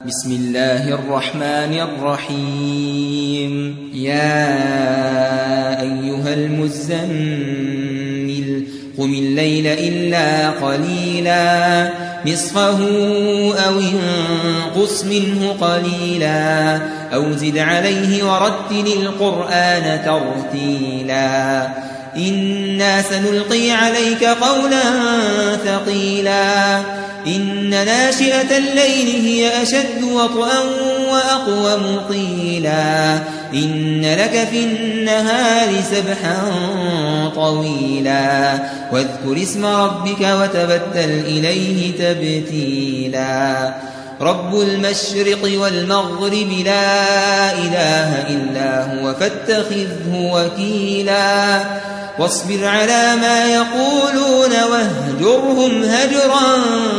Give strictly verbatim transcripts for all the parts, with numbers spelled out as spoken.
بسم الله الرحمن الرحيم يا أيها المزمل قم الليل إلا قليلا نصفه أو انقص منه قليلا أو زد عليه ورتل القرآن ترتيلا إنا سنلقي عليك قولا ثقيلا إن ناشئة الليل هي أشد وطئا وأقوم قيلا إن لك في النهار سبحا طويلا واذكر اسم ربك وتبتل إليه تبتيلا رب المشرق والمغرب لا إله إلا هو فاتخذه وكيلا واصبر على ما يقولون واهجرهم هجرا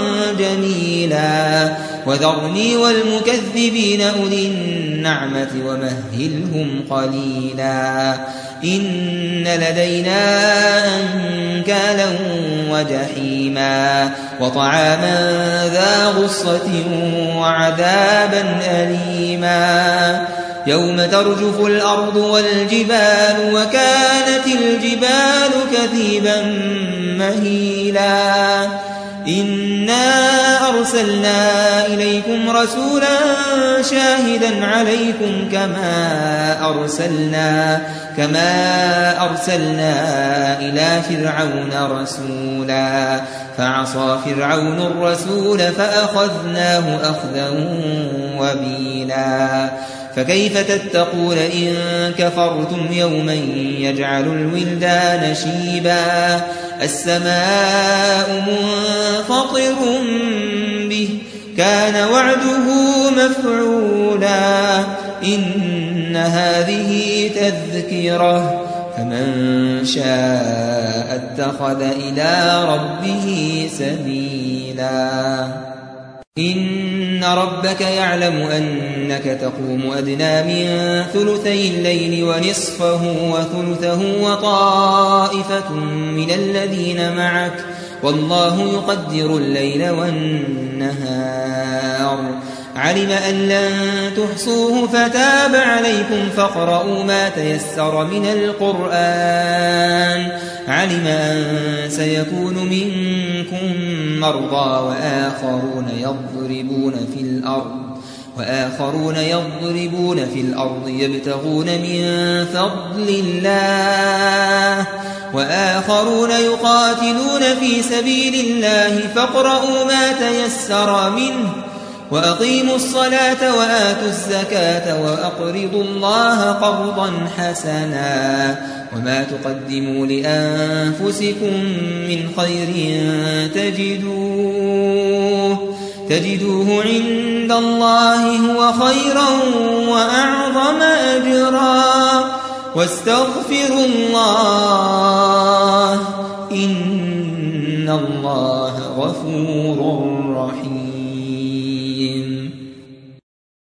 جميلا وذرني والمكذبين أولي النعمة ومهلهم قليلا إن لدينا أنكالا وجحيما وطعاما ذا غصة وعذابا أليما يوم ترجف الأرض والجبال وكانت الجبال كثيبا مهيلا إنا أرسلنا إليكم رسولا شاهدا عليكم كما أرسلنا كما أرسلنا إلى فرعون رسولا فعصى فرعون الرسول فأخذناه أخذا وبيلا فكيف تتقون إن كفرتم يوما يجعل الولدان شيبا السماء منفطر به كان وعده مفعولا إن هذه تذكرة فمن شاء اتخذ إلى ربه سبيلا إن ربك يعلم أنك تقوم أدنى من ثلثي الليل ونصفه وثلثه وطائفة من الذين معك والله يقدر الليل والنهار علم أن لن تحصوه فتاب عليكم فاقرؤوا ما تيسر من القرآن علم أن سيكون منكم مرضى وآخرون يضربون في الأرض وآخرون يضربون في الأرض يبتغون من فضل الله وآخرون يقاتلون في سبيل الله فاقرؤوا ما تيسر منه وأقيموا الصلاة وآتوا الزكاة وأقرضوا الله قرضا حسنا وما تقدموا لأنفسكم من خير تجدوه تجدوه عند الله هو خيرا وأعظم أجرا واستغفروا الله إن الله غفور رحيم.